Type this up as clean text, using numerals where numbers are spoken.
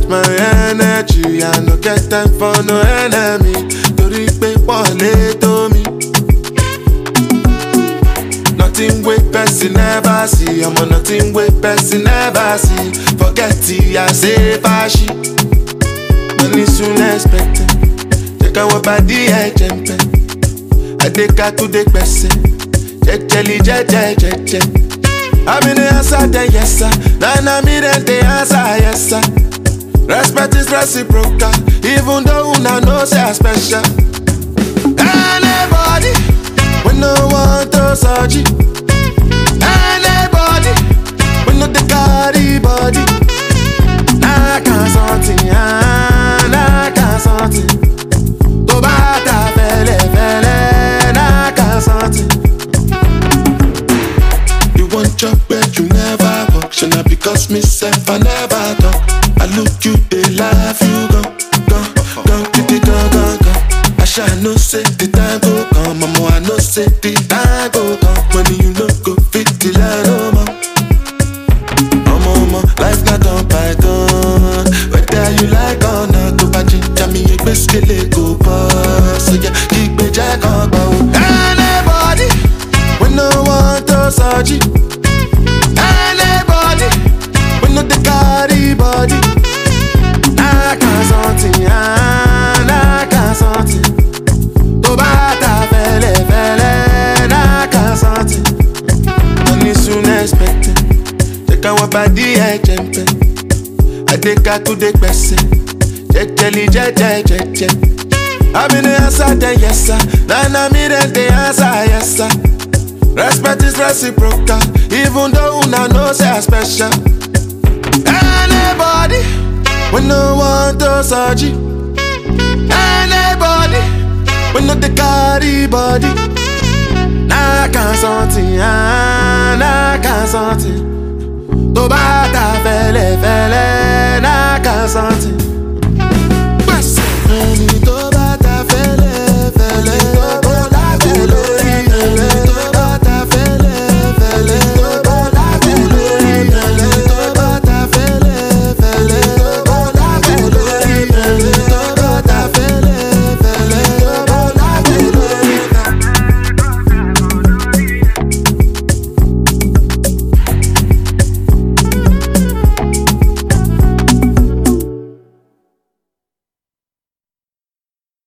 with my energy. I no get time for no enemy. Torí pé wọ́n lè tó mi. Nothing wey person never see. I'm on nothing wey person never see. Forget it, I say fashi. Money soon expected. Take our body, I jump. I take her to the person. Jelly, je. I'm in the answer, then yes sir. Now me then the answer, yes sir. Respect is reciprocal, even though una know say I special. Anybody, we no want to search it. Anybody, we no the carry body. I can't something, I can't something. To bata fele, I can't something. You want job where you never work, shall not because myself I never talk. I look you, they laugh, you go. I shall no say the time go come, mama, I no say the time go come. When you no go fit the line, oh mama, life not on python. Whether you like or not, to buy ginger me a best go pass. So yeah, keep me jack on bow. Anybody, we no want to search it. Anybody, we no the carry body. I can't something, I can't something. To bata fele, I can't something. Money soon expected. Take our body, I jump. I take her to the person. Jelly, je. I'm in the answer, then yes sir. Now me then the answer, yes sir. Respect is reciprocal, even though una know say I special. Anybody, we no want to search it. Anybody, we no the carry body. I can't something, I can't something. To bata fele, I can't something.